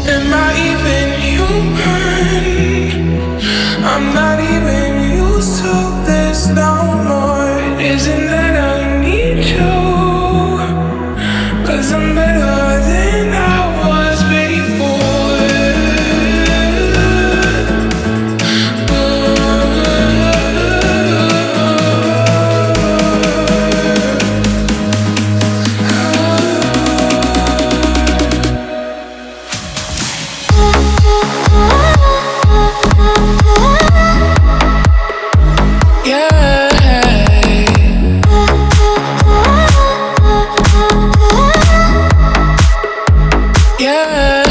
Am I even human? I'm not even used to this no more. Isn't that I need you? 'Cause I'm better than I was before. Yeah.